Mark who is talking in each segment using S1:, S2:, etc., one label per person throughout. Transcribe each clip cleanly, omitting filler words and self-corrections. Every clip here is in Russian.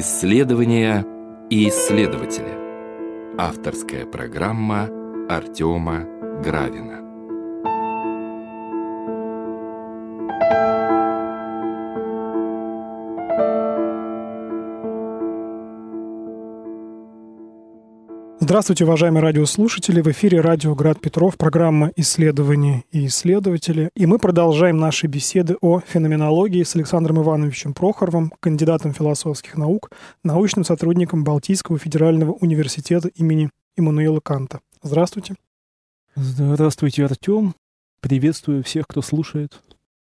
S1: Исследования и исследователи. Авторская программа Артема Гравина.
S2: Здравствуйте, уважаемые радиослушатели! В эфире радио «Град Петров», программа «Исследования и исследователи». И мы продолжаем наши беседы о феноменологии с Александром Ивановичем Прохоровым, кандидатом философских наук, научным сотрудником Балтийского федерального университета имени Иммануила Канта. Здравствуйте.
S3: Здравствуйте, Артем. Приветствую всех, кто слушает.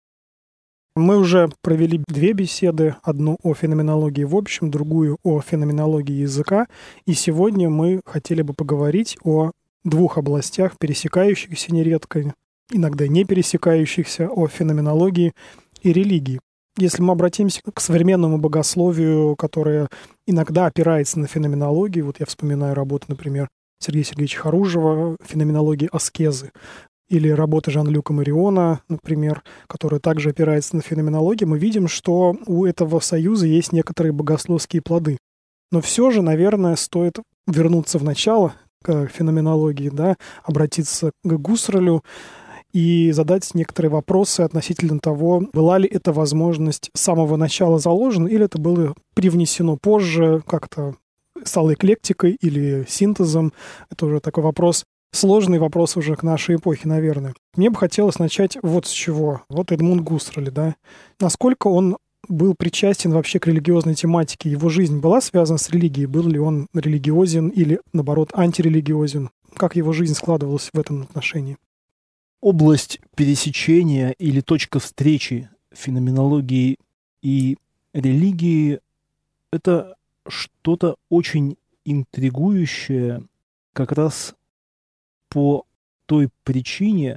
S2: Мы уже провели две беседы, одну о феноменологии в общем, другую о феноменологии языка. И сегодня мы хотели бы поговорить о двух областях, пересекающихся нередко, иногда не пересекающихся, о феноменологии и религии. Если мы обратимся к современному богословию, которое иногда опирается на феноменологию, вот я вспоминаю работу, например, Сергея Сергеевича Харужева «Феноменология аскезы», или работа Жан-Люка Мариона, например, которая также опирается на феноменологию, мы видим, что у этого союза есть некоторые богословские плоды. Но все же, наверное, стоит вернуться в начало к феноменологии, да, обратиться к Гуссерлю и задать некоторые вопросы относительно того, была ли эта возможность с самого начала заложена, или это было привнесено позже, как-то стало эклектикой или синтезом. Это уже такой вопрос. Сложный вопрос уже к нашей эпохе, наверное. Мне бы хотелось начать вот с чего. Вот Эдмунд Гуссерль, да. Насколько он был причастен вообще к религиозной тематике? Его жизнь была связана с религией? Был ли он религиозен или, наоборот, антирелигиозен? Как его жизнь складывалась в этом отношении?
S3: Область пересечения или точка встречи феноменологии и религии — это что-то очень интригующее как раз по той причине,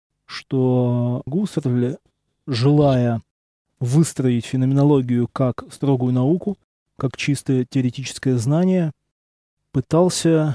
S3: что Гуссерль, желая выстроить феноменологию как строгую науку, как чистое теоретическое знание, пытался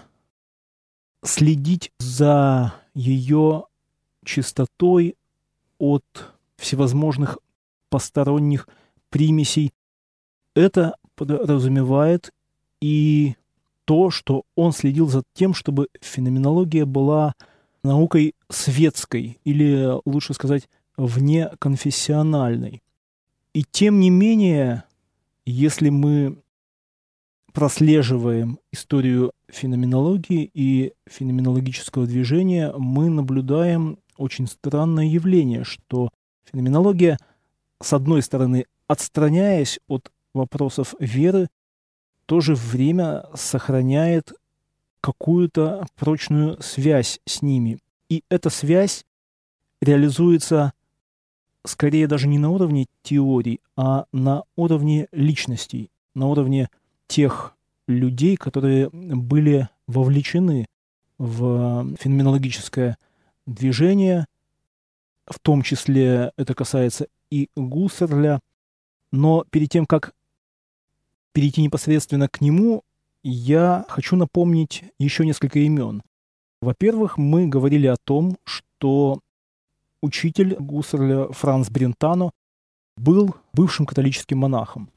S3: следить за ее чистотой от всевозможных посторонних примесей. Это подразумевает и то, что он следил за тем, чтобы феноменология была наукой светской, или, лучше сказать, внеконфессиональной. И тем не менее, если мы прослеживаем историю феноменологии и феноменологического движения, мы наблюдаем очень странное явление, что феноменология, с одной стороны, отстраняясь от вопросов веры, в то же время сохраняет какую-то прочную связь с ними. И эта связь реализуется скорее даже не на уровне теорий, а на уровне личностей, на уровне тех людей, которые были вовлечены в феноменологическое движение. В том числе это касается и Гуссерля. Но перед тем, как перейти непосредственно к нему, я хочу напомнить еще несколько имен. Во-первых, мы говорили о том, что учитель Гуссерля Франц Брентано был бывшим католическим монахом.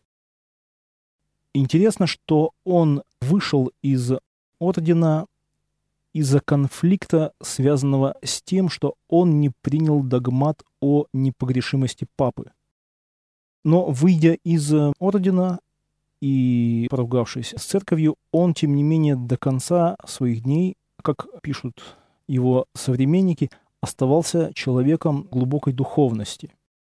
S3: Интересно, что он вышел из ордена из-за конфликта, связанного с тем, что он не принял догмат о непогрешимости папы. Но, выйдя из ордена и поругавшись с церковью, он, тем не менее, до конца своих дней, как пишут его современники, оставался человеком глубокой духовности.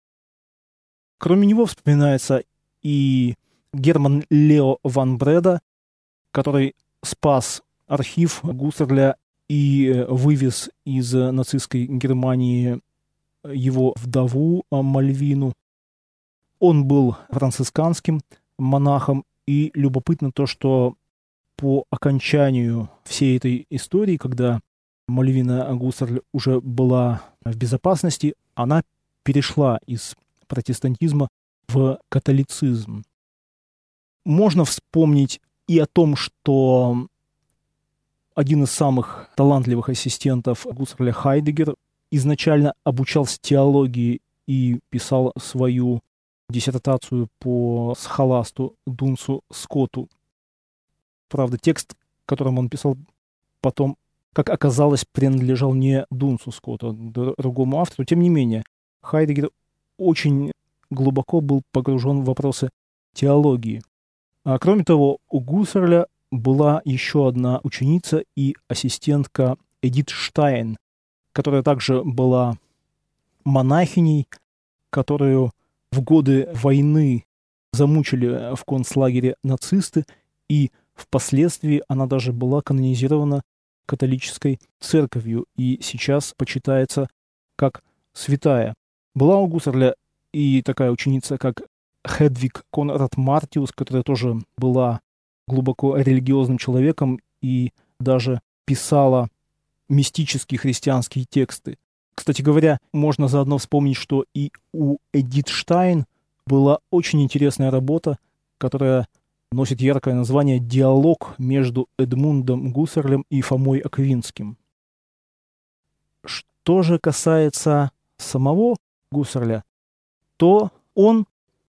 S3: Кроме него вспоминается и Герман Лео ван Бреда, который спас архив Гуссерля и вывез из нацистской Германии его вдову Мальвину. Он был францисканским монахом, и любопытно то, что по окончанию всей этой истории, когда Мальвина Гуссерль уже была в безопасности, она перешла из протестантизма в католицизм. Можно вспомнить и о том, что один из самых талантливых ассистентов Гуссерля, Хайдеггер, изначально обучался теологии и писал свою диссертацию по схоласту Дунсу Скотту. Правда, текст, которым он писал потом, как оказалось, принадлежал не Дунсу Скотту, а другому автору. Тем не менее, Хайдеггер очень глубоко был погружен в вопросы теологии. А кроме того, у Гуссерля была еще одна ученица и ассистентка Эдит Штайн, которая также была монахиней, которую в годы войны замучили в концлагере нацисты, и впоследствии она даже была канонизирована католической церковью и сейчас почитается как святая. Была у Гуссерля и такая ученица, как Хедвиг Конрад Мартиус, которая тоже была глубоко религиозным человеком и даже писала мистические христианские тексты. Кстати говоря, можно заодно вспомнить, что и у Эдит Штайн была очень интересная работа, которая носит яркое название «Диалог между Эдмундом Гуссерлем и Фомой Аквинским». Что же касается самого Гуссерля, то он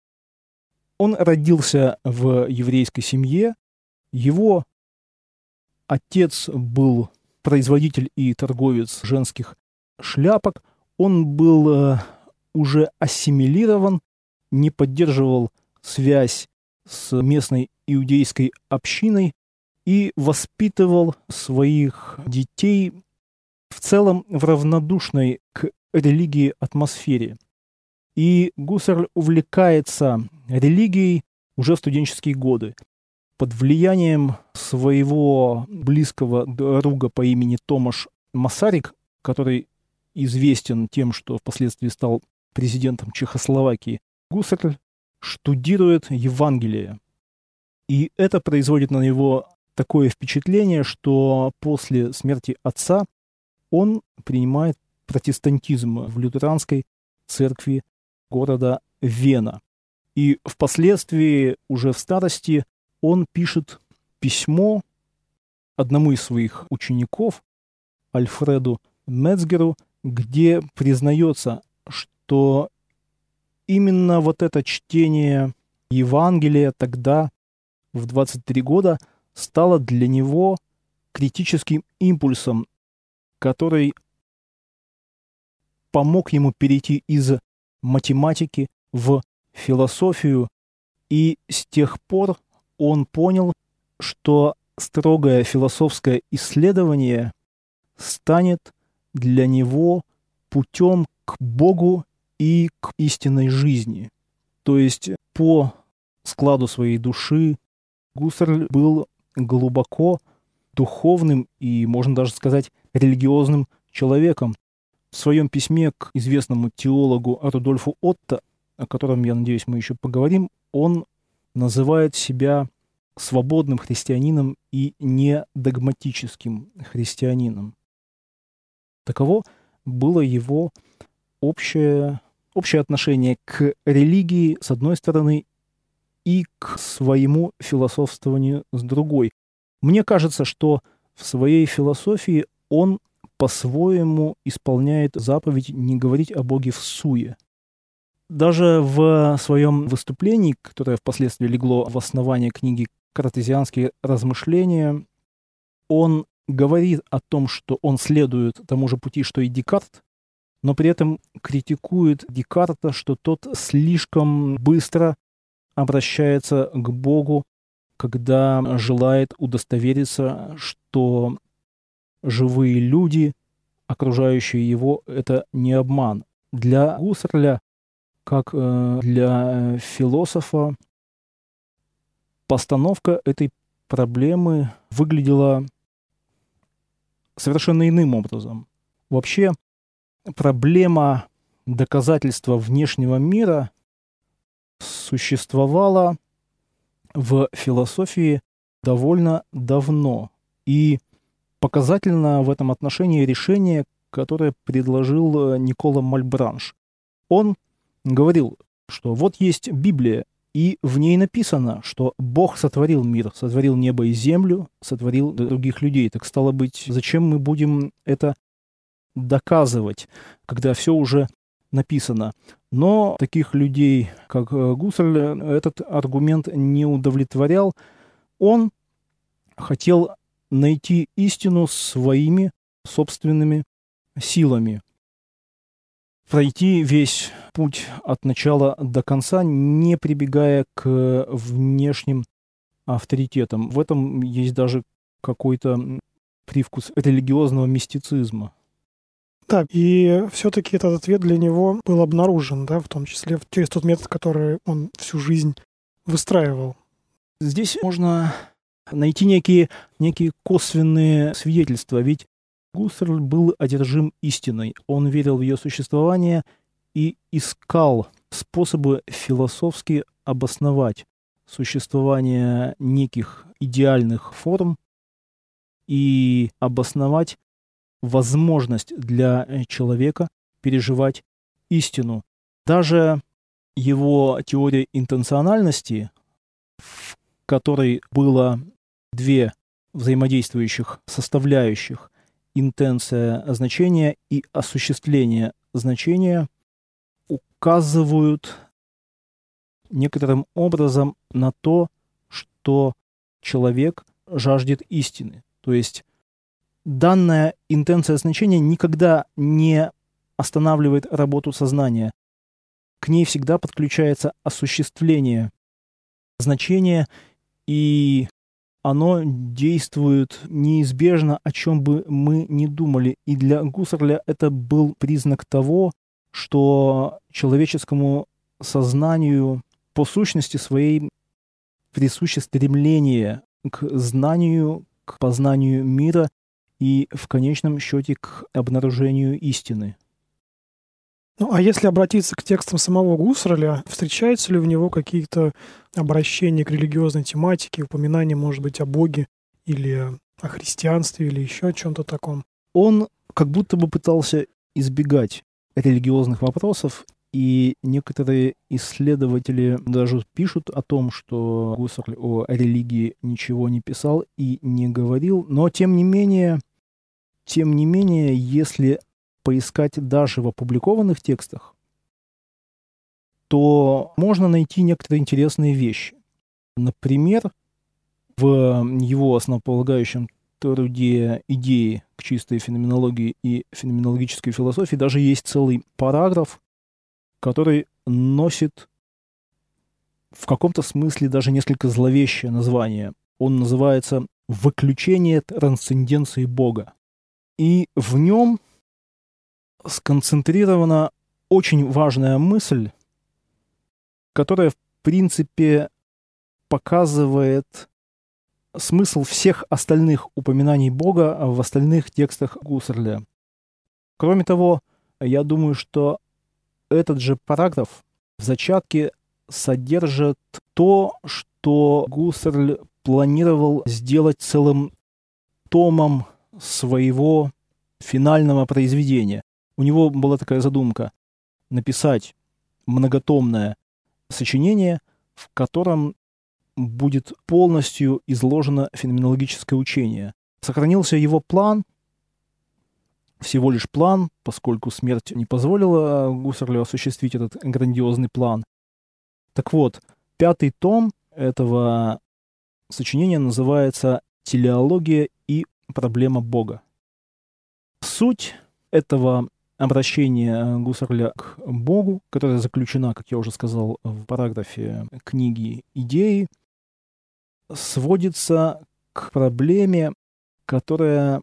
S3: родился в еврейской семье. Его отец был производитель и торговец женских шляпок. Он был уже ассимилирован, не поддерживал связь с местной иудейской общиной и воспитывал своих детей в целом в равнодушной к религии атмосфере. И Гуссерль увлекается религией уже в студенческие годы. Под влиянием своего близкого друга по имени Томаш Масарик, который известен тем, что впоследствии стал президентом Чехословакии, Гуссерль штудирует Евангелие. И это производит на него такое впечатление, что после смерти отца он принимает протестантизм в лютеранской церкви города Вена. И впоследствии, уже в старости, он пишет письмо одному из своих учеников, Альфреду Мецгеру, где признается, что именно вот это чтение Евангелия тогда, в 23 года, стало для него критическим импульсом, который помог ему перейти из математики в философию, и с тех пор он понял, что строгое философское исследование станет для него путем к Богу и к истинной жизни. То есть по складу своей души Гуссерль был глубоко духовным и, можно даже сказать, религиозным человеком. В своем письме к известному теологу Рудольфу Отто, о котором, я надеюсь, мы еще поговорим, он называет себя свободным христианином и не догматическим христианином. Таково было его общее отношение к религии, с одной стороны, и к своему философствованию, с другой. Мне кажется, что в своей философии он по-своему исполняет заповедь не говорить о Боге всуе. Даже в своем выступлении, которое впоследствии легло в основание книги «Картезианские размышления», он говорит о том, что он следует тому же пути, что и Декарт, но при этом критикует Декарта, что тот слишком быстро обращается к Богу, когда желает удостовериться, что живые люди, окружающие его, это не обман. Для Гуссерля, как для философа, постановка этой проблемы выглядела совершенно иным образом. Вообще, проблема доказательства внешнего мира существовала в философии довольно давно. И показательно в этом отношении решение, которое предложил Никола Мальбранш. Он говорил, что вот есть Библия, и в ней написано, что Бог сотворил мир, сотворил небо и землю, сотворил других людей. Так стало быть, зачем мы будем это доказывать, когда все уже написано. Но таких людей, как Гуссерль, этот аргумент не удовлетворял. Он хотел найти истину своими собственными силами, пройти весь путь от начала до конца, не прибегая к внешним авторитетам. В этом есть даже какой-то привкус религиозного мистицизма.
S2: Так, и все-таки этот ответ для него был обнаружен, да, в том числе через тот метод, который он всю жизнь выстраивал.
S3: Здесь можно найти некие косвенные свидетельства, ведь Гуссерль был одержим истиной. Он верил в ее существование и искал способы философски обосновать существование неких идеальных форм и обосновать возможность для человека переживать истину. Даже его теория интенциональности, в которой было две взаимодействующих составляющих: интенция значения и осуществление значения, указывают некоторым образом на то, что человек жаждет истины. То есть данная интенция значения никогда не останавливает работу сознания. К ней всегда подключается осуществление значения, и оно действует неизбежно, о чем бы мы ни думали. И для Гуссерля это был признак того, что человеческому сознанию по сущности своей присуще стремление к знанию, к познанию мира и в конечном счете к обнаружению истины.
S2: Ну, а если обратиться к текстам самого Гуссерля, встречаются ли в него какие-то обращения к религиозной тематике, упоминания, может быть, о Боге или о христианстве или еще о чем-то таком?
S3: Он как будто бы пытался избегать религиозных вопросов, и некоторые исследователи даже пишут о том, что Гуссерль о религии ничего не писал и не говорил, но тем не менее, если поискать даже в опубликованных текстах, то можно найти некоторые интересные вещи. Например, в его основополагающем труде «Идеи к чистой феноменологии и феноменологической философии» даже есть целый параграф, который носит в каком-то смысле даже несколько зловещее название. Он называется «Выключение трансценденции Бога». И в нем сконцентрирована очень важная мысль, которая, в принципе, показывает смысл всех остальных упоминаний Бога в остальных текстах Гуссерля. Кроме того, я думаю, что этот же параграф в зачатке содержит то, что Гуссерль планировал сделать целым томом своего финального произведения. У него была такая задумка — написать многотомное сочинение, в котором будет полностью изложено феноменологическое учение. Сохранился его план, всего лишь план, поскольку смерть не позволила Гуссерлю осуществить этот грандиозный план. Так вот, 5-й том этого сочинения называется «Телеология и проблема Бога». Суть этого обращения Гуссерля к Богу, которая заключена, как я уже сказал, в параграфе книги «Идеи», сводится к проблеме, которая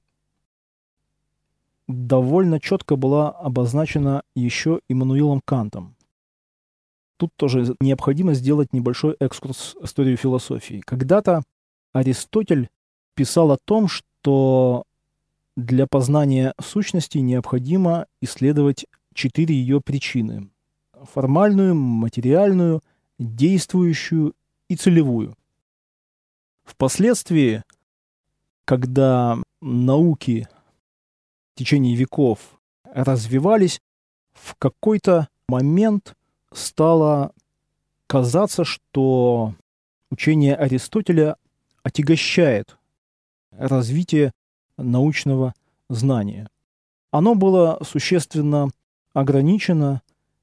S3: довольно четко была обозначена еще Иммануилом Кантом. Тут тоже необходимо сделать небольшой экскурс в историю философии. Когда-то Аристотель писал о том, что для познания сущности необходимо исследовать 4 ее причины: формальную, материальную, действующую и целевую. Впоследствии, когда науки в течение веков развивались, в какой-то момент стало казаться, что учение Аристотеля отягощает развитие научного знания. Оно было существенно ограничено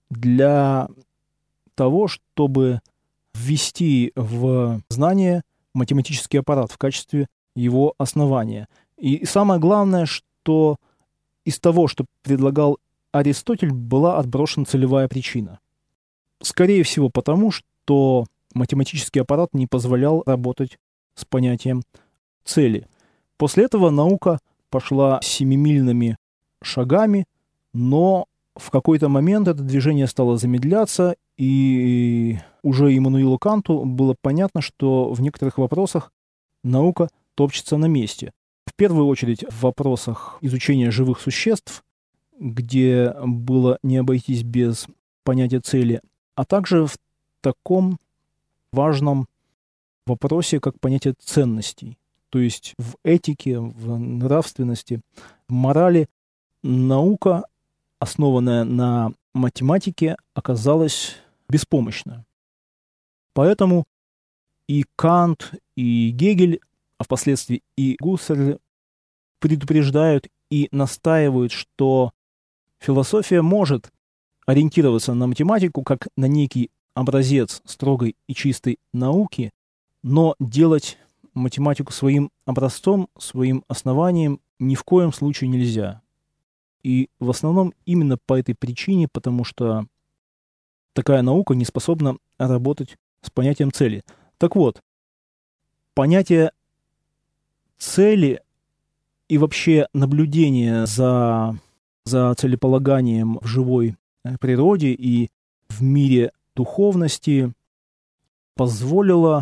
S3: для того, чтобы ввести в знание математический аппарат в качестве его основания. И самое главное, что из того, что предлагал Аристотель, была отброшена целевая причина. Скорее всего, потому что математический аппарат не позволял работать с понятием цели. После этого наука пошла семимильными шагами, но в какой-то момент это движение стало замедляться, и уже Иммануилу Канту было понятно, что в некоторых вопросах наука топчется на месте. В первую очередь в вопросах изучения живых существ, где было не обойтись без понятия цели, а также в таком важном вопросе, как понятие ценностей. То есть в этике, в нравственности, в морали наука, основанная на математике, оказалась беспомощна. Поэтому и Кант, и Гегель, а впоследствии и Гуссерль предупреждают и настаивают, что философия может ориентироваться на математику как на некий образец строгой и чистой науки, но делать математику своим образцом, своим основанием ни в коем случае нельзя. И в основном именно по этой причине, потому что такая наука не способна работать с понятием цели. Так вот, понятие цели и вообще наблюдение за целеполаганием в живой природе и в мире духовности позволило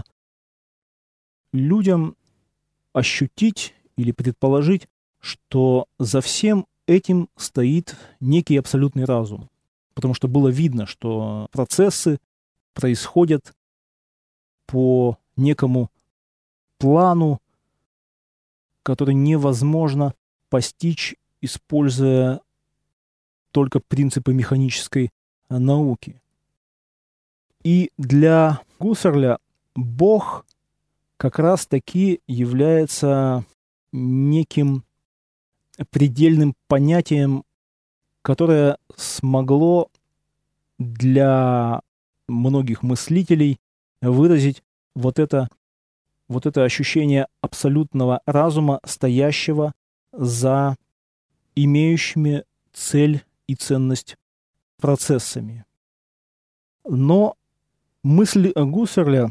S3: людям ощутить или предположить, что за всем этим стоит некий абсолютный разум. Потому что было видно, что процессы происходят по некому плану, который невозможно постичь, используя только принципы механической науки. И для Гуссерля Бог как раз-таки является неким предельным понятием, которое смогло для многих мыслителей выразить вот это ощущение абсолютного разума, стоящего за имеющими цель и ценность процессами. Но мысль Гуссерля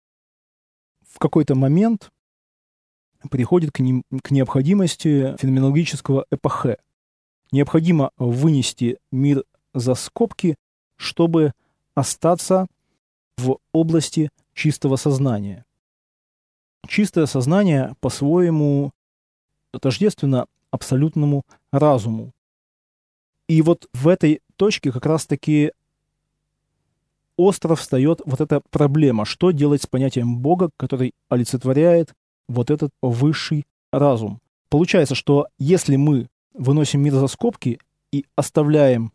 S3: в какой-то момент приходит к необходимости феноменологического эпохе. Необходимо вынести мир за скобки, чтобы остаться в области чистого сознания. Чистое сознание по-своему тождественно абсолютному разуму. И вот в этой точке как раз-таки остро встает вот эта проблема, что делать с понятием Бога, который олицетворяет вот этот высший разум. Получается, что если мы выносим мир за скобки и оставляем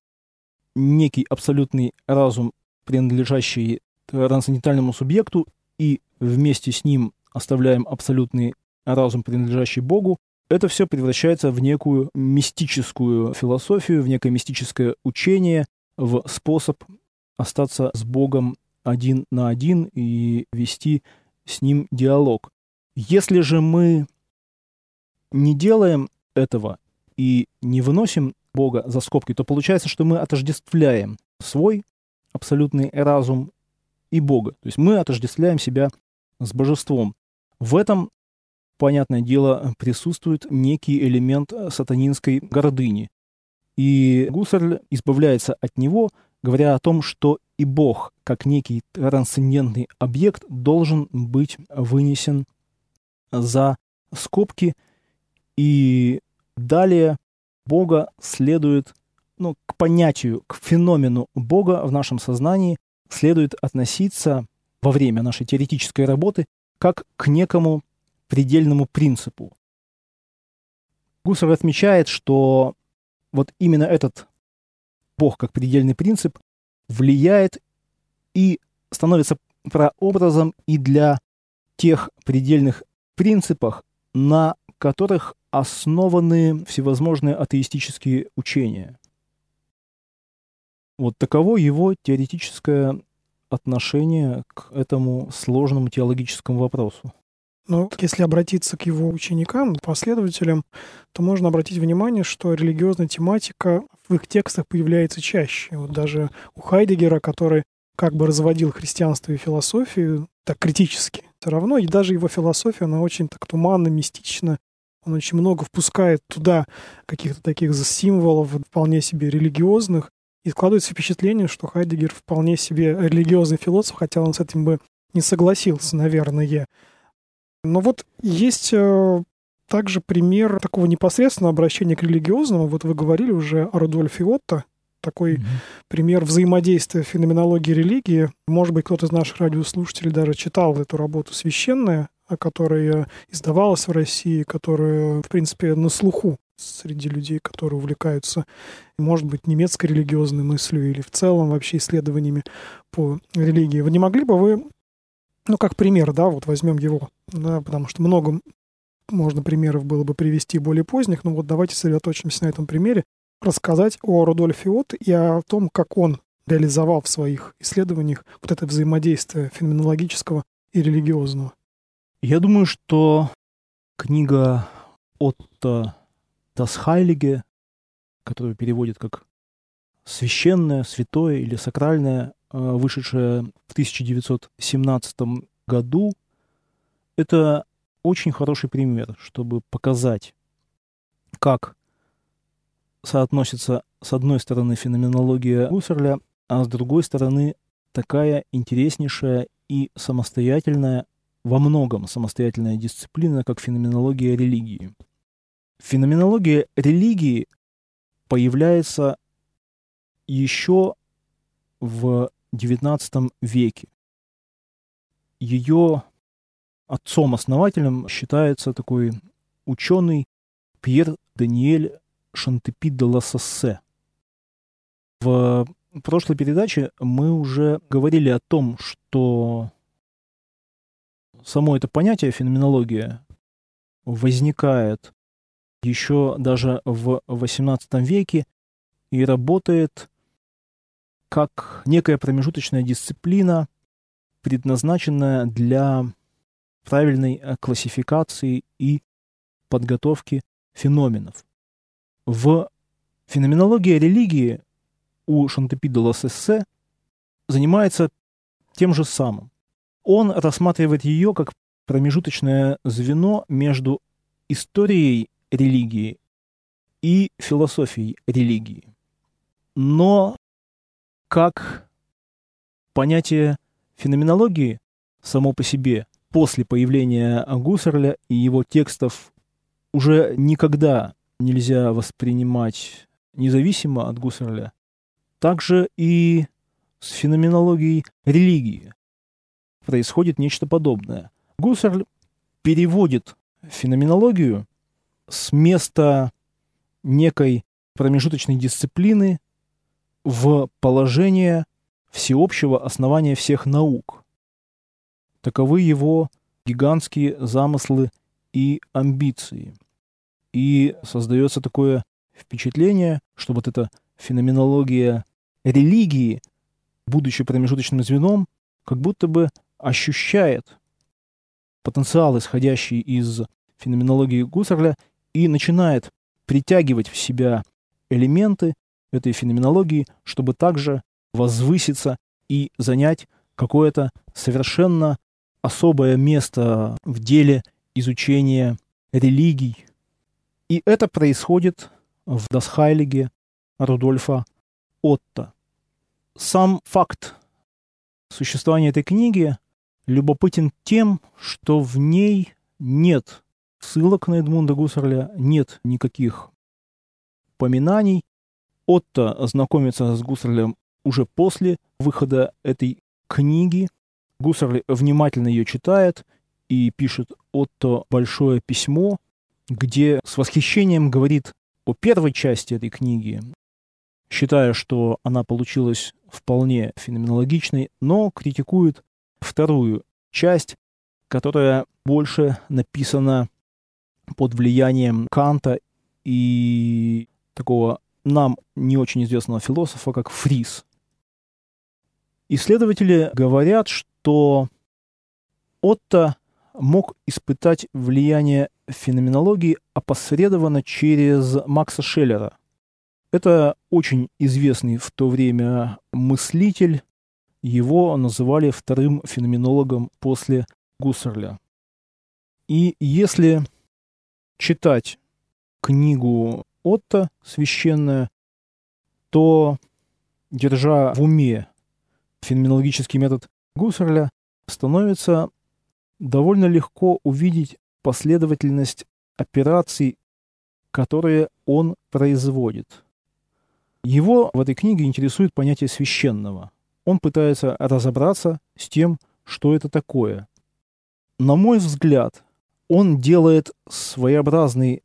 S3: некий абсолютный разум, принадлежащий трансцендентальному субъекту, и вместе с ним оставляем абсолютный разум, принадлежащий Богу, это все превращается в некую мистическую философию, в некое мистическое учение, в способ остаться с Богом один на один и вести с ним диалог. Если же мы не делаем этого и не выносим Бога за скобки, то получается, что мы отождествляем свой абсолютный разум и Бога. То есть мы отождествляем себя с божеством. В этом, понятное дело, присутствует некий элемент сатанинской гордыни. И Гуссерль избавляется от него, говоря о том, что и Бог, как некий трансцендентный объект, должен быть вынесен за скобки, и далее Бога следует, к понятию, к феномену Бога в нашем сознании следует относиться во время нашей теоретической работы как к некому предельному принципу. Гуссерль отмечает, что вот именно этот Бог как предельный принцип влияет и становится прообразом и для тех предельных принципов, на которых основаны всевозможные атеистические учения. Вот таково его теоретическое отношение к этому сложному теологическому вопросу.
S2: Но если обратиться к его ученикам, последователям, то можно обратить внимание, что религиозная тематика в их текстах появляется чаще. Вот даже у Хайдеггера, который как бы разводил христианство и философию так критически, все равно, и даже его философия, она очень так туманно, мистична. Он очень много впускает туда каких-то таких символов, вполне себе религиозных, и складывается впечатление, что Хайдеггер вполне себе религиозный философ, хотя он с этим бы не согласился, наверное. Но вот есть также пример такого непосредственного обращения к религиозному. Вот вы говорили уже о Рудольфе Отто, такой пример взаимодействия феноменологии и религии. Может быть, кто-то из наших радиослушателей даже читал эту работу «Священная», которая издавалась в России, которая, в принципе, на слуху среди людей, которые увлекаются, может быть, немецкой религиозной мыслью или в целом вообще исследованиями по религии. Вы не могли бы вы, как пример, да, вот возьмем его, да, потому что много можно примеров было бы привести более поздних, но вот давайте сосредоточимся на этом примере, рассказать о Рудольфе Отто и о том, как он реализовал в своих исследованиях вот это взаимодействие феноменологического и религиозного.
S3: Я думаю, что книга Отто «Das Heilige», которую переводят как «священное», «святое» или «сакральное», вышедшая в 1917 году, это очень хороший пример, чтобы показать, как соотносится с одной стороны феноменология Гуссерля, а с другой стороны такая интереснейшая и самостоятельная, во многом самостоятельная дисциплина, как феноменология религии. Феноменология религии появляется еще в XIX веке. Ее отцом-основателем считается такой ученый Пьер Даниэль Шантепи де Лассассе. В прошлой передаче мы уже говорили о том, что само это понятие феноменология возникает еще даже в XVIII веке и работает как некая промежуточная дисциплина, предназначенная для правильной классификации и подготовки феноменов. В феноменологии религии у Шантепи де Лассассе занимается тем же самым. Он рассматривает ее как промежуточное звено между историей религии и философией религии. Но как понятие феноменологии само по себе после появления Гуссерля и его текстов уже никогда нельзя воспринимать независимо от Гуссерля, также и с феноменологией религии происходит нечто подобное. Гуссерль переводит феноменологию с места некой промежуточной дисциплины в положение всеобщего основания всех наук. Таковы его гигантские замыслы и амбиции. И создается такое впечатление, что вот эта феноменология религии, будучи промежуточным звеном, как будто бы ощущает потенциал, исходящий из феноменологии Гуссерля, и начинает притягивать в себя элементы этой феноменологии, чтобы также возвыситься и занять какое-то совершенно особое место в деле изучения религий. И это происходит в Das Heilige Рудольфа Отто. Сам факт существования этой книги любопытен тем, что в ней нет ссылок на Эдмунда Гуссерля, нет никаких поминаний. Отто знакомится с Гуссерлем уже после выхода этой книги. Гуссерль внимательно ее читает и пишет Отто большое письмо, где с восхищением говорит о первой части этой книги, считая, что она получилась вполне феноменологичной, но критикует вторую часть, которая больше написана под влиянием Канта и такого нам не очень известного философа, как Фрис. Исследователи говорят, что Отто мог испытать влияние феноменологии опосредованно через Макса Шеллера. Это очень известный в то время мыслитель. Его называли вторым феноменологом после Гуссерля. И если читать книгу Отто «Священная», то, держа в уме феноменологический метод Гуссерля, становится довольно легко увидеть последовательность операций, которые он производит. Его в этой книге интересует понятие священного. Он пытается разобраться с тем, что это такое. На мой взгляд, он делает своеобразный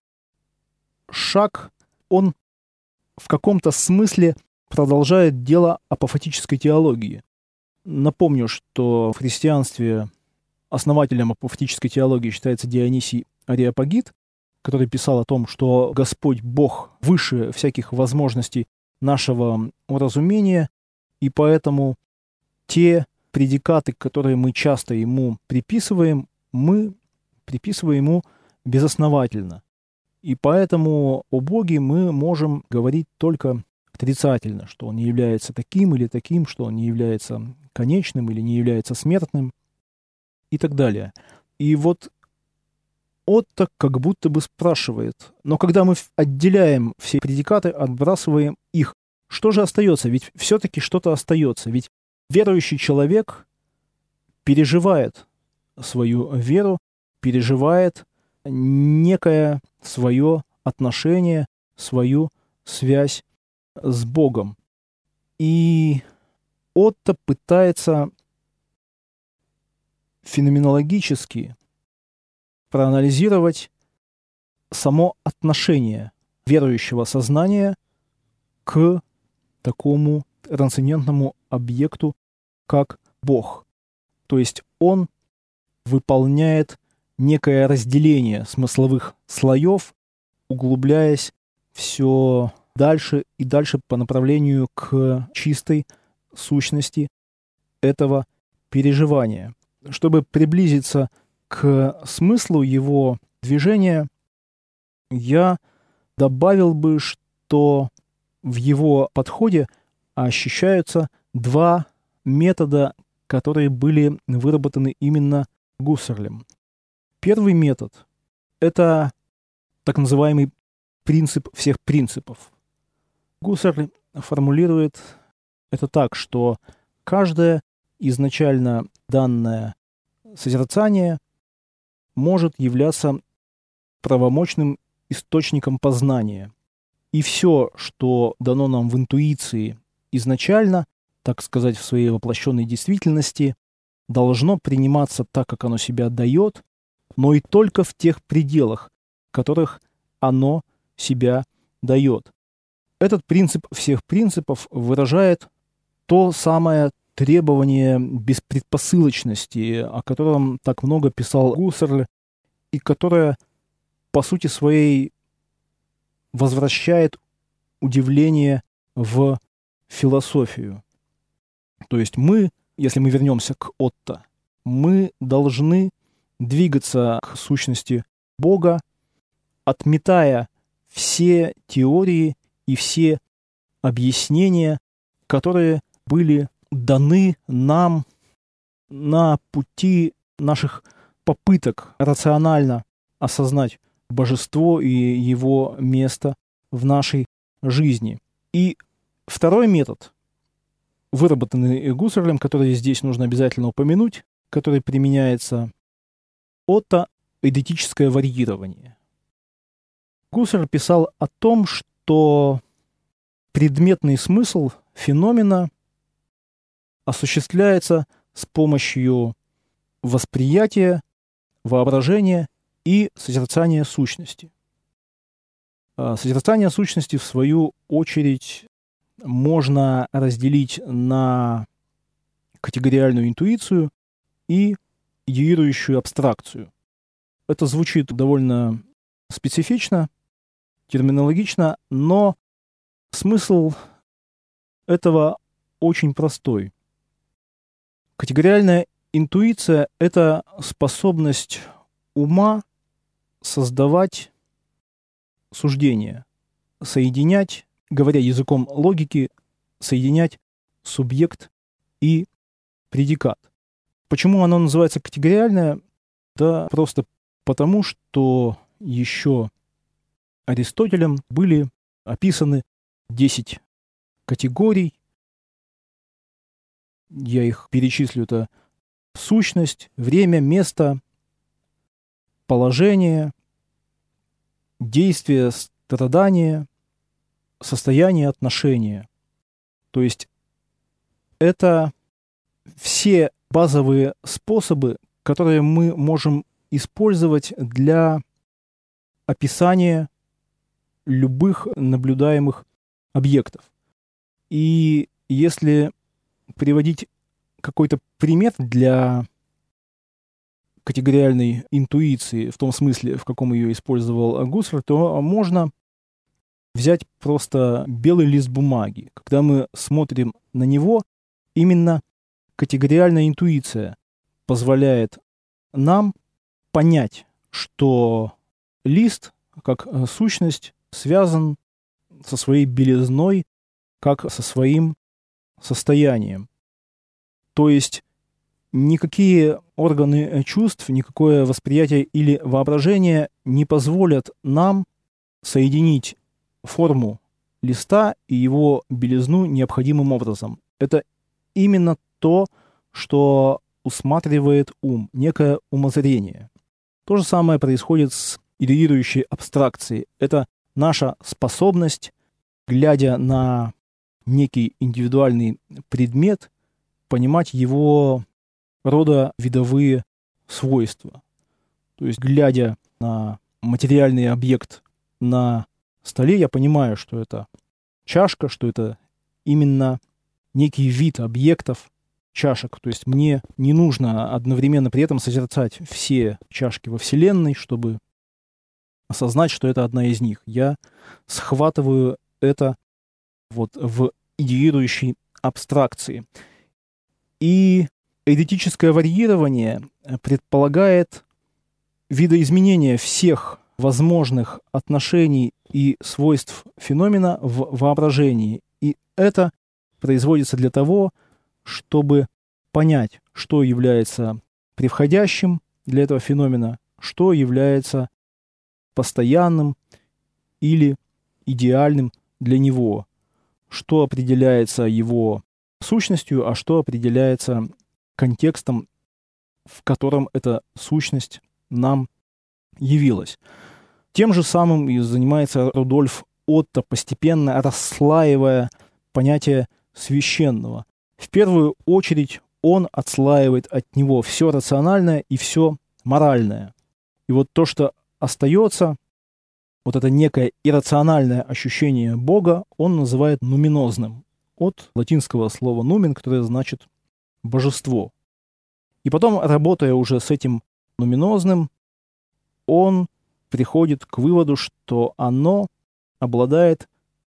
S3: шаг, он в каком-то смысле продолжает дело апофатической теологии. Напомню, что в христианстве основателем апофатической теологии считается Дионисий Ареопагит, который писал о том, что Господь Бог выше всяких возможностей нашего уразумения, и поэтому те предикаты, которые мы часто ему приписываем, мы приписываем ему безосновательно. И поэтому о Боге мы можем говорить только отрицательно, что он не является таким или таким, что он не является конечным или не является смертным и так далее. И вот Отто как будто бы спрашивает, но когда мы отделяем все предикаты, отбрасываем их, что же остается? Ведь все-таки что-то остается. Ведь верующий человек переживает свою веру, переживает некое свое отношение, свою связь с Богом. И Отто пытается феноменологически проанализировать само отношение верующего сознания к такому трансцендентному объекту, как Бог. То есть он выполняет некое разделение смысловых слоев, углубляясь все дальше и дальше по направлению к чистой сущности этого переживания. Чтобы приблизиться к смыслу его движения, я добавил бы, что в его подходе ощущаются два метода, которые были выработаны именно Гуссерлем. Первый метод – это так называемый принцип всех принципов. Гуссерль формулирует это так, что каждое изначально данное созерцание может являться правомочным источником познания. И все, что дано нам в интуиции изначально, так сказать, в своей воплощенной действительности, должно приниматься так, как оно себя дает, но и только в тех пределах, в которых оно себя дает. Этот принцип всех принципов выражает то самое требование беспредпосылочности, о котором так много писал Гуссерль, и которое, по сути своей, возвращает удивление в философию. То есть мы, если мы вернемся к Отто, мы должны двигаться к сущности Бога, отметая все теории и все объяснения, которые были даны нам на пути наших попыток рационально осознать божество и его место в нашей жизни. И второй метод, выработанный Гуссерлем, который здесь нужно обязательно упомянуть, который применяется Отто, эдетическое варьирование. Гуссерль писал о том, что предметный смысл феномена осуществляется с помощью восприятия, воображения и созерцания сущности. Созерцание сущности, в свою очередь, можно разделить на категориальную интуицию и идеирующую абстракцию. Это звучит довольно специфично, терминологично, но смысл этого очень простой. Категориальная интуиция — это способность ума создавать суждения, соединять, говоря языком логики, соединять субъект и предикат. Почему оно называется категориальное? Да просто потому, что еще Аристотелем были описаны 10 категорий. Я их перечислю. Это сущность, время, место, положение, действие, страдание, состояние, отношения. То есть это все базовые способы, которые мы можем использовать для описания любых наблюдаемых объектов. И если приводить какой-то пример для категориальной интуиции, в том смысле, в каком ее использовал Гуссерль, то можно взять просто белый лист бумаги. Когда мы смотрим на него, именно категориальная интуиция позволяет нам понять, что лист, как сущность, связан со своей белизной, как со своим состоянием. То есть никакие органы чувств, никакое восприятие или воображение не позволят нам соединить форму листа и его белизну необходимым образом. Это именно то, что усматривает ум, некое умозрение. То же самое происходит с идеирующей абстракцией. Это наша способность, глядя на некий индивидуальный предмет, понимать его родовидовые свойства. То есть, глядя на материальный объект на столе, я понимаю, что это чашка, что это именно некий вид объектов чашек. То есть мне не нужно одновременно при этом созерцать все чашки во Вселенной, чтобы осознать, что это одна из них. Я схватываю это вот в идеирующей абстракции. И эдетическое варьирование предполагает видоизменение всех возможных отношений и свойств феномена в воображении. И это производится для того, чтобы понять, что является превходящим для этого феномена, что является постоянным или идеальным для него, что определяется его сущностью, а что определяется контекстом, в котором эта сущность нам явилась. Тем же самым и занимается Рудольф Отто, постепенно расслаивая понятие священного. В первую очередь он отслаивает от него все рациональное и все моральное. И вот то, что остается, вот это некое иррациональное ощущение Бога, он называет нуминозным. От латинского слова «нумен», которое значит «божество». И потом, работая уже с этим нуминозным, он приходит к выводу, что оно обладает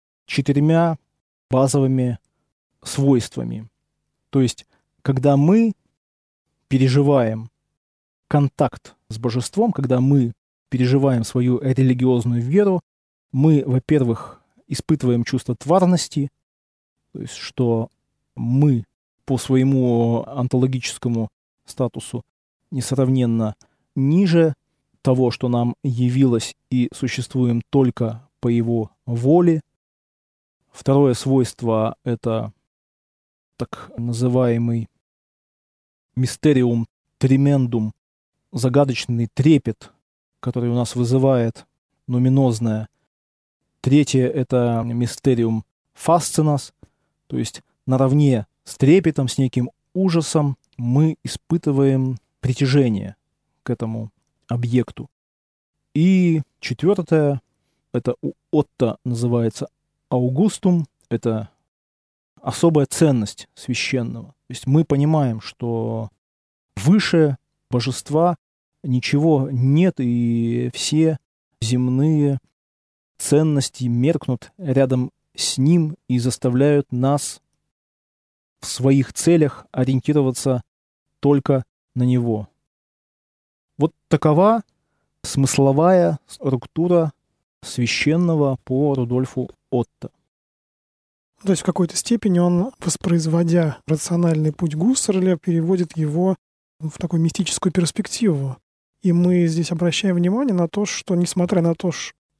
S3: 4 базовыми свойствами. То есть, когда мы переживаем контакт с божеством, когда мы переживаем свою религиозную веру, мы, во-первых, испытываем чувство тварности, то есть, что мы по своему онтологическому статусу несравненно ниже того, что нам явилось, и существуем только по его воле. Второе свойство — это так называемый mysterium tremendum, загадочный трепет, который у нас вызывает нуминозное. Третье — это mysterium fascinans, то есть наравне с трепетом, с неким ужасом мы испытываем притяжение к этому объекту. И четвертое, это у Отто называется аугустум, это особая ценность священного. То есть мы понимаем, что выше божества ничего нет, и все земные ценности меркнут рядом с ним и заставляют нас в своих целях ориентироваться только на него. Вот такова смысловая структура священного по Рудольфу Отто.
S2: То есть в какой-то степени он, воспроизводя рациональный путь Гуссерля, переводит его в такую мистическую перспективу. И мы здесь обращаем внимание на то, что несмотря на то,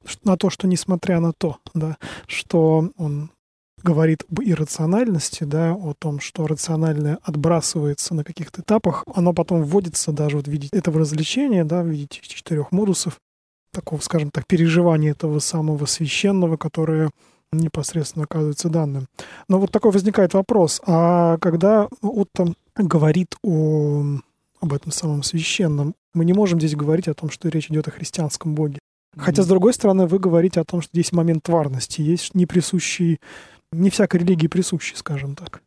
S2: да, что он говорит об иррациональности, да, о том, что рациональное отбрасывается на каких-то этапах, оно потом вводится даже вот в виде этого развлечения, да, в виде 4 модусов, такого, скажем так, переживания этого самого священного, которое непосредственно оказывается данным. Но вот такой возникает вопрос, а когда Отто говорит об этом самом священном, мы не можем здесь говорить о том, что речь идет о христианском боге. Хотя, с другой стороны, вы говорите о том, что здесь момент тварности, есть не всякой религии присущий, скажем так.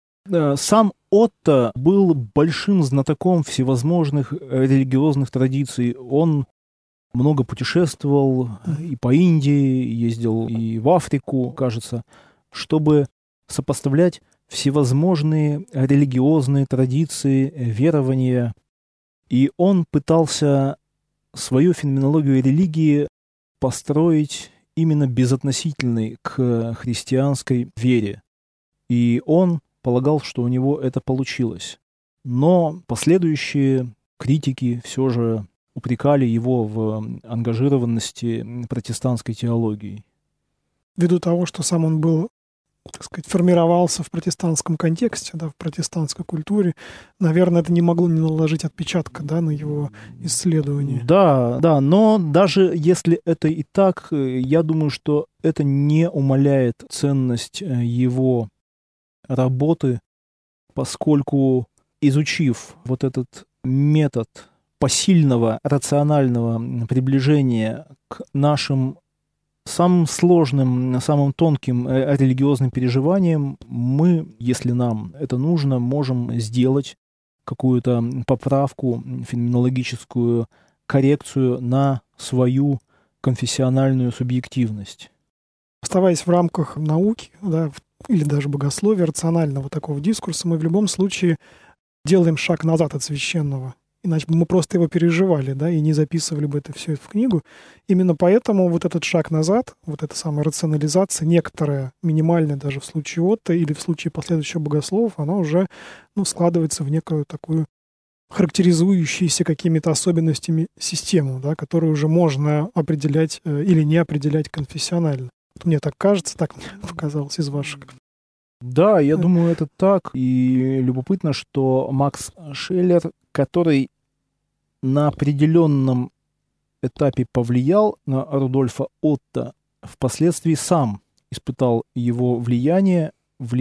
S3: Сам Отто был большим знатоком всевозможных религиозных традиций. Он много путешествовал и по Индии, ездил и в Африку, кажется, чтобы сопоставлять всевозможные религиозные традиции, верования. И он пытался свою феноменологию религии построить именно безотносительной к христианской вере. И он полагал, что у него это получилось. Но последующие критики все же упрекали его в ангажированности протестантской теологии.
S2: Ввиду того, что сам он был, так сказать, формировался в протестантском контексте, да, в протестантской культуре, наверное, это не могло не наложить отпечатка, да, на его исследование.
S3: Да, но даже если это и так, я думаю, что это не умаляет ценность его работы, поскольку, изучив вот этот метод посильного, рационального приближения к нашим самым сложным, самым тонким религиозным переживаниям, мы, если нам это нужно, можем сделать какую-то поправку, феноменологическую коррекцию на свою конфессиональную субъективность.
S2: Оставаясь в рамках науки, да, или даже богословия, рационального такого дискурса, мы в любом случае делаем шаг назад от священного. Иначе бы мы просто его переживали, да, и не записывали бы это все в книгу. Именно поэтому вот этот шаг назад, вот эта самая рационализация, некоторая, минимальная даже в случае Отто или в случае последующих богословов, она уже складывается в некую такую характеризующуюся какими-то особенностями систему, да, которую уже можно определять или не определять конфессионально. Мне так кажется, так мне показалось из ваших.
S3: Да, я думаю, это так. И любопытно, что Макс Шеллер, который на определенном этапе повлиял на Рудольфа Отто, впоследствии сам испытал его влияние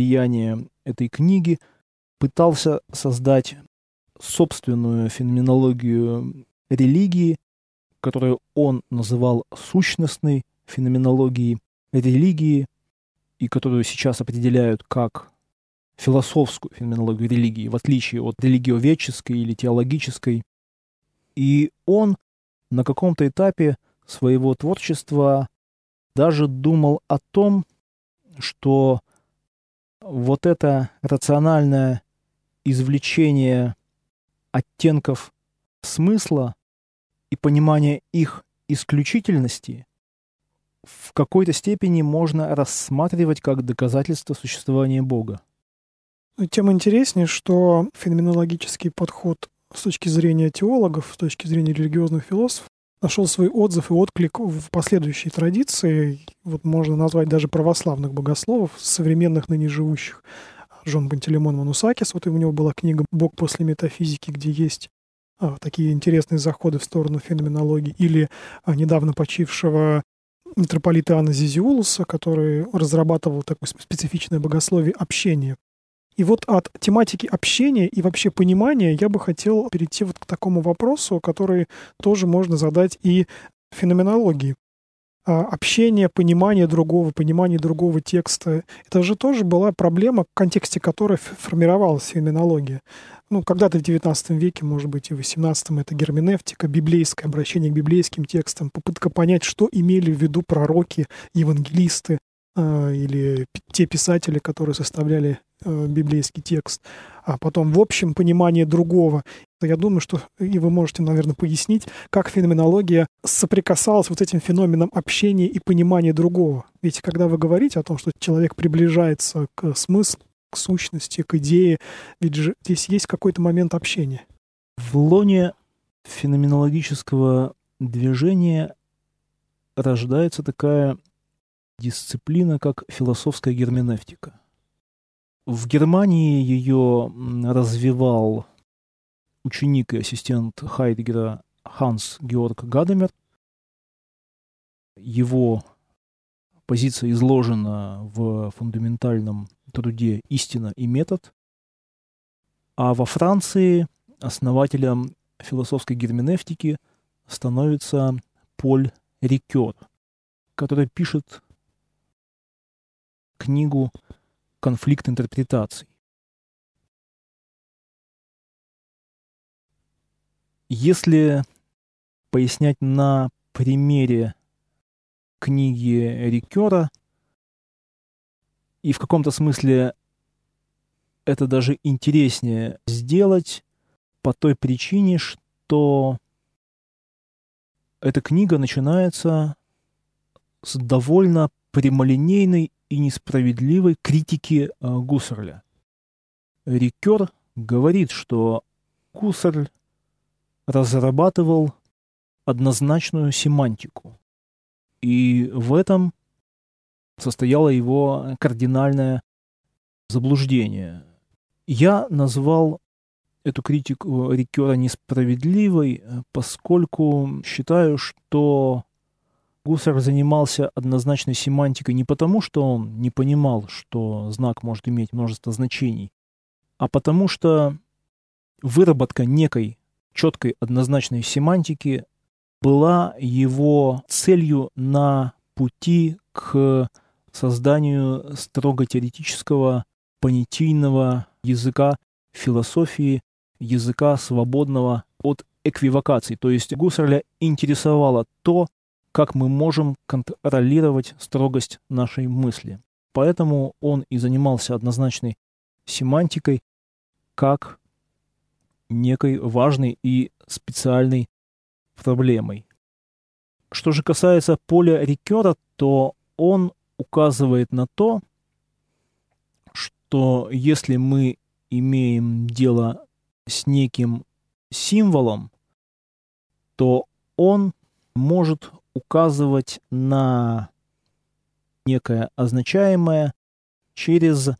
S3: этой книги, пытался создать собственную феноменологию религии, которую он называл сущностной феноменологией религии, и которую сейчас определяют как философскую феноменологию религии, в отличие от религиоведческой или теологической. И он на каком-то этапе своего творчества даже думал о том, что вот это рациональное извлечение оттенков смысла и понимание их исключительности в какой-то степени можно рассматривать как доказательство существования Бога.
S2: Тем интереснее, что феноменологический подход с точки зрения теологов, с точки зрения религиозных философов, нашел свой отзыв и отклик в последующей традиции, вот можно назвать даже православных богословов, современных ныне живущих. Жон Пантелеймон Манусакис, вот у него была книга «Бог после метафизики», где есть такие интересные заходы в сторону феноменологии, или недавно почившего митрополита Иоанна Зизиулуса, который разрабатывал такое специфичное богословие общения. И вот от тематики общения и вообще понимания я бы хотел перейти вот к такому вопросу, который тоже можно задать и феноменологии. Общение, понимание другого текста. Это же тоже была проблема, в контексте которой формировалась феноменология. Когда-то в XIX веке, может быть, и в XVIII, это герменевтика, библейское обращение к библейским текстам, попытка понять, что имели в виду пророки, евангелисты, или те писатели, которые составляли библейский текст, а потом в общем понимание другого. Я думаю, что и вы можете, наверное, пояснить, как феноменология соприкасалась вот с этим феноменом общения и понимания другого. Ведь когда вы говорите о том, что человек приближается к смыслу, к сущности, к идее, ведь же здесь есть какой-то момент общения.
S3: В лоне феноменологического движения рождается такая дисциплина, как философская герменевтика. В Германии ее развивал ученик и ассистент Хайдеггера Ханс Георг Гадамер. Его позиция изложена в фундаментальном труде «Истина и метод». А во Франции основателем философской герменевтики становится Поль Рикер, который пишет книгу «Конфликт интерпретаций». Если пояснять на примере книги Рикера, и в каком-то смысле это даже интереснее сделать по той причине, что эта книга начинается с довольно прямолинейной и несправедливой критики Гуссерля. Рикер говорит, что Гуссерль разрабатывал однозначную семантику, и в этом состояло его кардинальное заблуждение. Я назвал эту критику Рикера несправедливой, поскольку считаю, что Гуссерль занимался однозначной семантикой не потому, что он не понимал, что знак может иметь множество значений, а потому что выработка некой четкой однозначной семантики была его целью на пути к созданию строго теоретического понятийного языка философии, языка свободного от эквивокаций. То есть Гуссерля интересовало то, как мы можем контролировать строгость нашей мысли. Поэтому он и занимался однозначной семантикой как некой важной и специальной проблемой. Что же касается Поля Рикера, то он указывает на то, что если мы имеем дело с неким символом, то он может указывать на некое означаемое через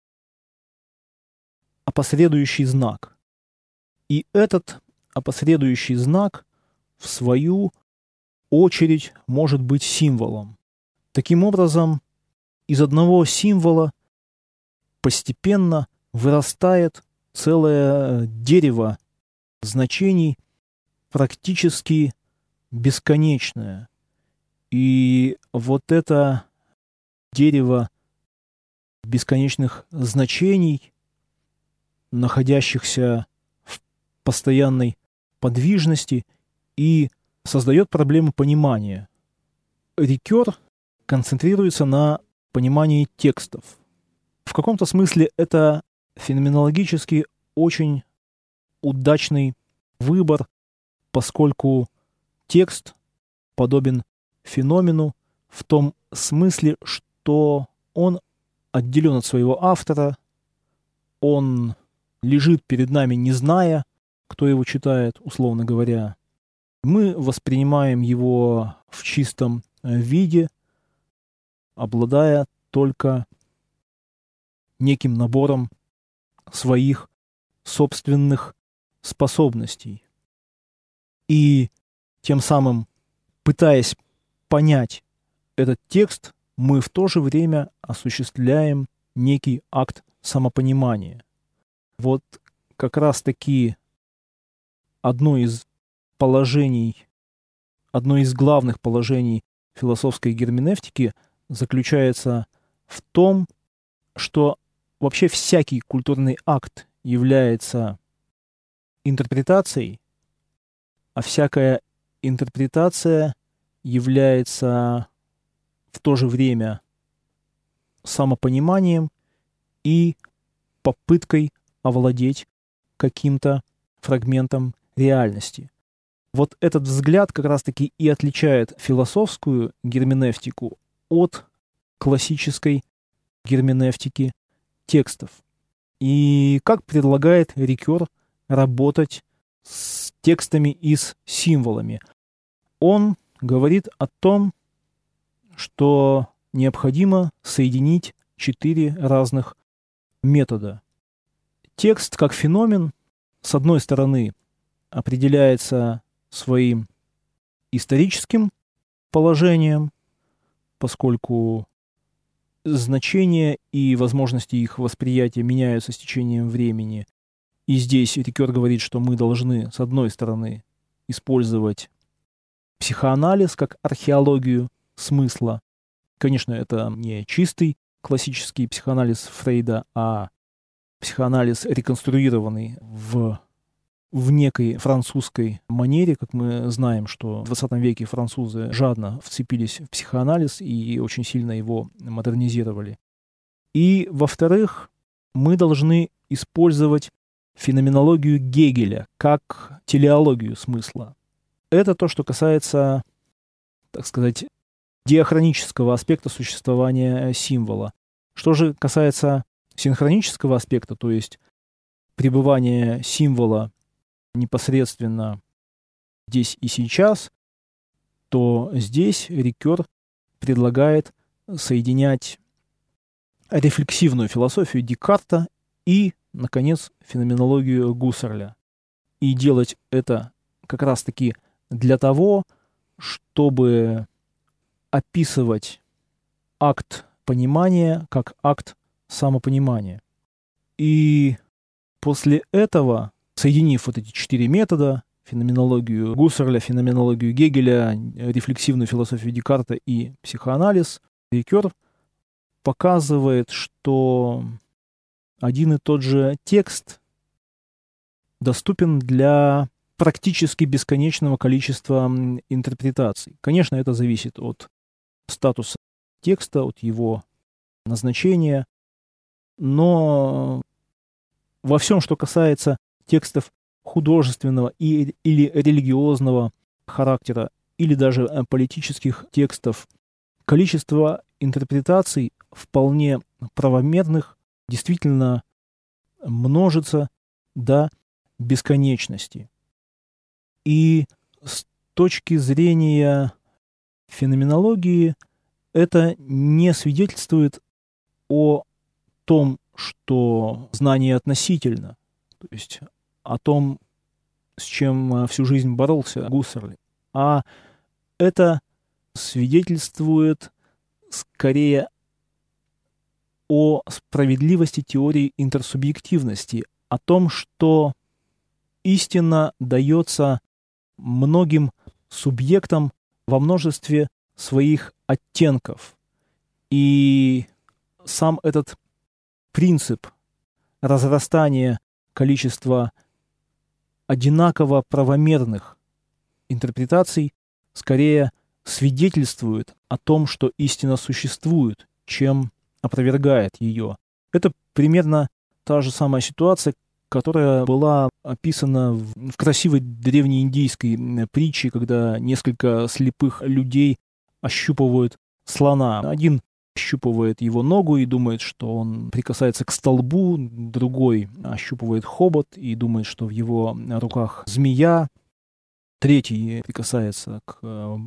S3: опосредующий знак. И этот опосредующий знак, в свою очередь, может быть символом. Таким образом, из одного символа постепенно вырастает целое дерево значений, практически бесконечное. И вот это дерево бесконечных значений, находящихся в постоянной подвижности, и создает проблему понимания. Рикер концентрируется на понимании текстов. В каком-то смысле это феноменологически очень удачный выбор, поскольку текст подобен феномену в том смысле, что он отделен от своего автора, он лежит перед нами, не зная, кто его читает, условно говоря. Мы воспринимаем его в чистом виде, обладая только неким набором своих собственных способностей. И тем самым, пытаясь понять этот текст, мы в то же время осуществляем некий акт самопонимания. Вот как раз-таки одно из главных положений философской герменевтики заключается в том, что вообще всякий культурный акт является интерпретацией, а всякая интерпретация является в то же время самопониманием и попыткой овладеть каким-то фрагментом реальности. Вот этот взгляд как раз-таки и отличает философскую герменевтику от классической герменевтики текстов. И как предлагает Рикер работать с текстами и с символами? Он говорит о том, что необходимо соединить 4 разных метода. Текст как феномен, с одной стороны, определяется своим историческим положением, поскольку значения и возможности их восприятия меняются с течением времени. И здесь Рикер говорит, что мы должны, с одной стороны, использовать психоанализ как археологию смысла. Конечно, это не чистый классический психоанализ Фрейда, а психоанализ, реконструированный в некой французской манере. Как мы знаем, что в 20 веке французы жадно вцепились в психоанализ и очень сильно его модернизировали. И, во-вторых, мы должны использовать феноменологию Гегеля как телеологию смысла. Это то, что касается, так сказать, диахронического аспекта существования символа. Что же касается синхронического аспекта, то есть пребывания символа непосредственно здесь и сейчас, то здесь Рикер предлагает соединять рефлексивную философию Декарта и, наконец, феноменологию Гуссерля. И делать это как раз-таки для того, чтобы описывать акт понимания как акт самопонимания. И после этого, соединив вот эти 4 метода, феноменологию Гуссерля, феноменологию Гегеля, рефлексивную философию Декарта и психоанализ, Рикер показывает, что один и тот же текст доступен для практически бесконечного количества интерпретаций. Конечно, это зависит от статуса текста, от его назначения, но во всем, что касается текстов художественного или религиозного характера, или даже политических текстов, количество интерпретаций вполне правомерных действительно множится до бесконечности. И с точки зрения феноменологии это не свидетельствует о том, что знание относительно, то есть о том, с чем всю жизнь боролся Гуссерль, а это свидетельствует скорее о справедливости теории интерсубъективности, о том, что истина дается многим субъектам во множестве своих оттенков. И сам этот принцип разрастания количества одинаково правомерных интерпретаций скорее свидетельствует о том, что истина существует, чем опровергает ее. Это примерно та же самая ситуация, которая была описана в красивой древнеиндийской притче, когда несколько слепых людей ощупывают слона. Один ощупывает его ногу и думает, что он прикасается к столбу, другой ощупывает хобот и думает, что в его руках змея, третий прикасается к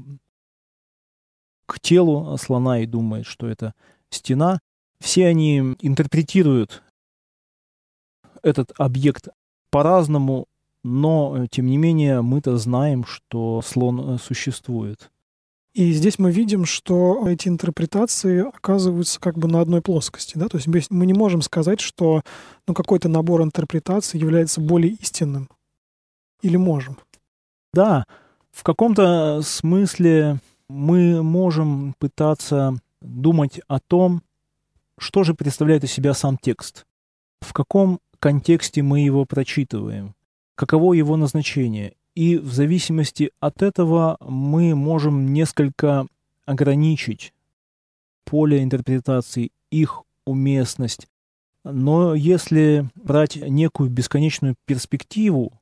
S3: телу слона и думает, что это стена. Все они интерпретируют этот объект по-разному, но, тем не менее, мы-то знаем, что слон существует.
S2: И здесь мы видим, что эти интерпретации оказываются как бы на одной плоскости. Да? То есть мы не можем сказать, что какой-то набор интерпретаций является более истинным. Или можем?
S3: Да, в каком-то смысле мы можем пытаться думать о том, что же представляет из себя сам текст, в каком контексте мы его прочитываем, каково его назначение. И в зависимости от этого мы можем несколько ограничить поле интерпретаций их уместность. Но если брать некую бесконечную перспективу,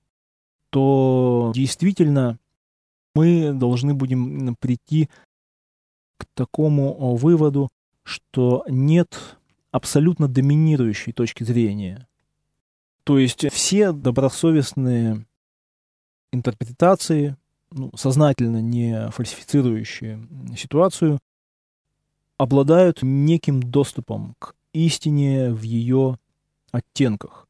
S3: то действительно мы должны будем прийти к такому выводу, что нет абсолютно доминирующей точки зрения. То есть все добросовестные интерпретации, сознательно не фальсифицирующие ситуацию, обладают неким доступом к истине в ее оттенках.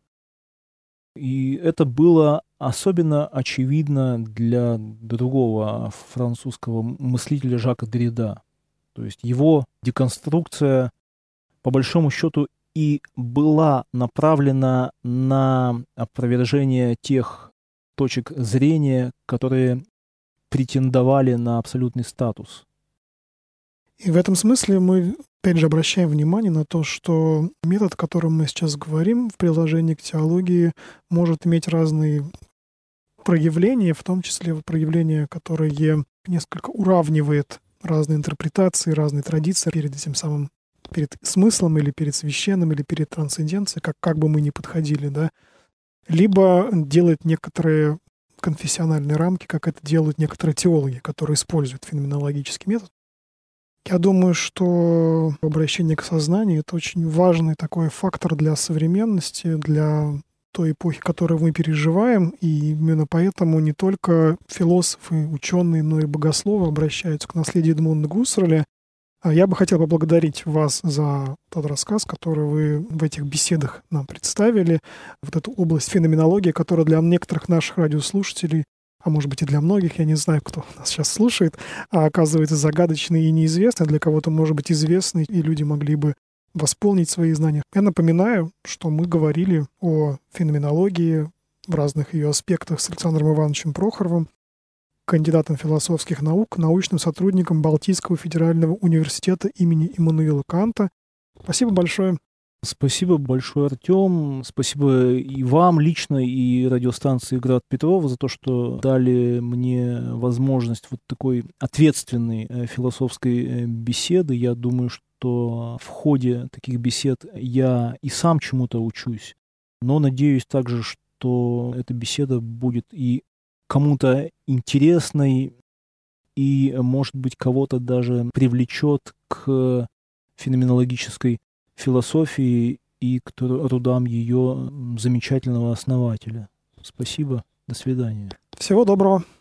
S3: И это было особенно очевидно для другого французского мыслителя Жака Деррида. То есть его деконструкция, по большому счету, и была направлена на опровержение тех точек зрения, которые претендовали на абсолютный статус.
S2: И в этом смысле мы, опять же, обращаем внимание на то, что метод, о котором мы сейчас говорим в приложении к теологии, может иметь разные проявления, в том числе проявления, которые несколько уравнивает разные интерпретации, разные традиции перед этим самым, перед смыслом или перед священным, или перед трансценденцией, как бы мы ни подходили, да, либо делает некоторые конфессиональные рамки, как это делают некоторые теологи, которые используют феноменологический метод. Я думаю, что обращение к сознанию — это очень важный такой фактор для современности, для той эпохи, которую мы переживаем, и именно поэтому не только философы, ученые, но и богословы обращаются к наследию Эдмунда Гуссерля. Я бы хотел поблагодарить вас за тот рассказ, который вы в этих беседах нам представили, вот эту область феноменологии, которая для некоторых наших радиослушателей, а может быть и для многих, я не знаю, кто нас сейчас слушает, оказывается загадочной и неизвестной, для кого-то может быть известной, и люди могли бы восполнить свои знания. Я напоминаю, что мы говорили о феноменологии в разных ее аспектах с Александром Ивановичем Прохоровым, кандидатом философских наук, научным сотрудником Балтийского федерального университета имени Иммануила Канта. Спасибо большое.
S3: Спасибо большое, Артем. Спасибо и вам лично, и радиостанции «Град Петров» за то, что дали мне возможность вот такой ответственной философской беседы. Я думаю, что в ходе таких бесед я и сам чему-то учусь. Но надеюсь также, что эта беседа будет и кому-то интересной, и, может быть, кого-то даже привлечет к феноменологической философии и к трудам ее замечательного основателя. Спасибо. До свидания.
S2: Всего доброго.